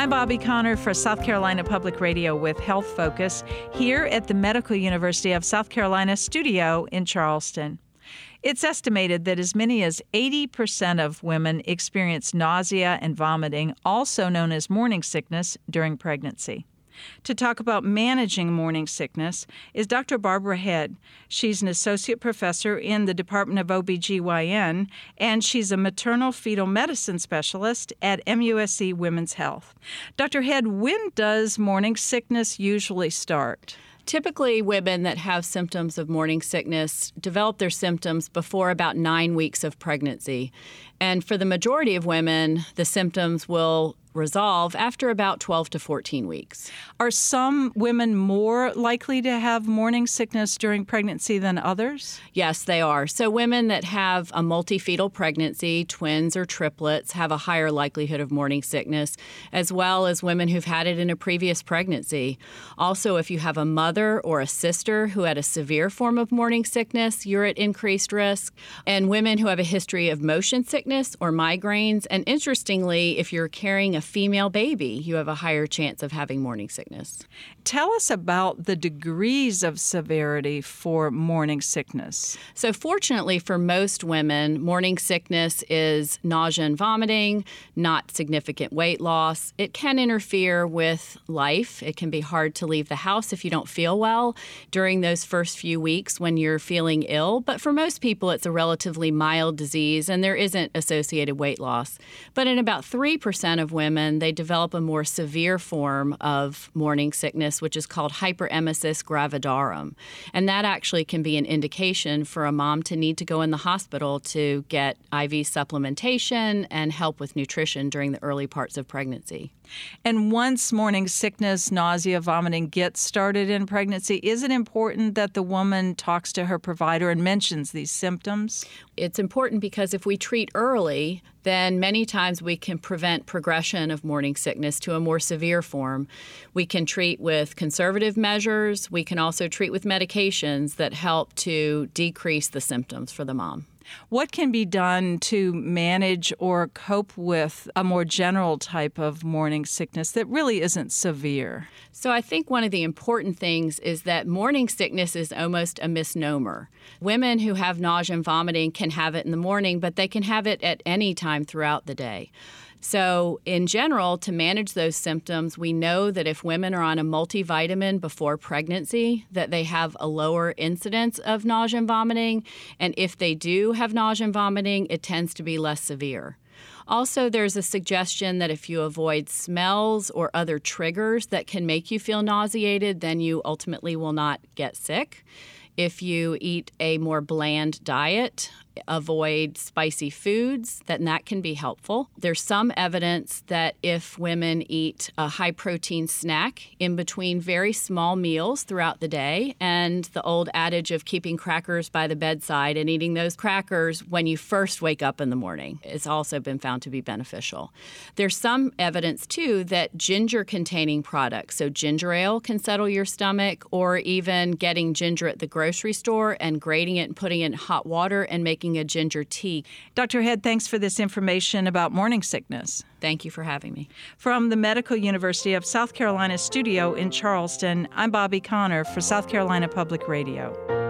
I'm Bobby Connor for South Carolina Public Radio with Health Focus here at the Medical University of South Carolina studio in Charleston. It's estimated that as many as 80% of women experience nausea and vomiting, also known as morning sickness, during pregnancy. To talk about managing morning sickness is Dr. Barbara Head. She's an associate professor in the Department of OBGYN, and she's a maternal fetal medicine specialist at MUSC Women's Health. Dr. Head, when does morning sickness usually start? Typically, women that have symptoms of morning sickness develop their symptoms before about 9 weeks of pregnancy. And for the majority of women, the symptoms will resolve after about 12 to 14 weeks. Are some women more likely to have morning sickness during pregnancy than others? Yes, they are. So women that have a multifetal pregnancy, twins or triplets, have a higher likelihood of morning sickness, as well as women who've had it in a previous pregnancy. Also, if you have a mother or a sister who had a severe form of morning sickness, you're at increased risk. And women who have a history of motion sickness or migraines. And interestingly, if you're carrying a female baby, you have a higher chance of having morning sickness. Tell us about the degrees of severity for morning sickness. So fortunately for most women, morning sickness is nausea and vomiting, not significant weight loss. It can interfere with life. It can be hard to leave the house if you don't feel well during those first few weeks when you're feeling ill. But for most people, it's a relatively mild disease and there isn't associated weight loss. But in about 3% of women, they develop a more severe form of morning sickness, which is called hyperemesis gravidarum. And that actually can be an indication for a mom to need to go in the hospital to get IV supplementation and help with nutrition during the early parts of pregnancy. And once morning sickness, nausea, vomiting gets started in pregnancy, is it important that the woman talks to her provider and mentions these symptoms? It's important because if we treat early, then many times we can prevent progression of morning sickness to a more severe form. We can treat with conservative measures. We can also treat with medications that help to decrease the symptoms for the mom. What can be done to manage or cope with a more general type of morning sickness that really isn't severe? So I think one of the important things is that morning sickness is almost a misnomer. Women who have nausea and vomiting can have it in the morning, but they can have it at any time throughout the day. So in general, to manage those symptoms, we know that if women are on a multivitamin before pregnancy, that they have a lower incidence of nausea and vomiting. And if they do have nausea and vomiting, it tends to be less severe. Also, there's a suggestion that if you avoid smells or other triggers that can make you feel nauseated, then you ultimately will not get sick. If you eat a more bland diet, avoid spicy foods, then that can be helpful. There's some evidence that if women eat a high-protein snack in between very small meals throughout the day, and the old adage of keeping crackers by the bedside and eating those crackers when you first wake up in the morning, it's also been found to be beneficial. There's some evidence, too, that ginger-containing products, so ginger ale can settle your stomach, or even getting ginger at the grocery store and grating it and putting it in hot water and making a ginger tea. Dr. Head, thanks for this information about morning sickness. Thank you for having me. From the Medical University of South Carolina studio in Charleston, I'm Bobby Connor for South Carolina Public Radio.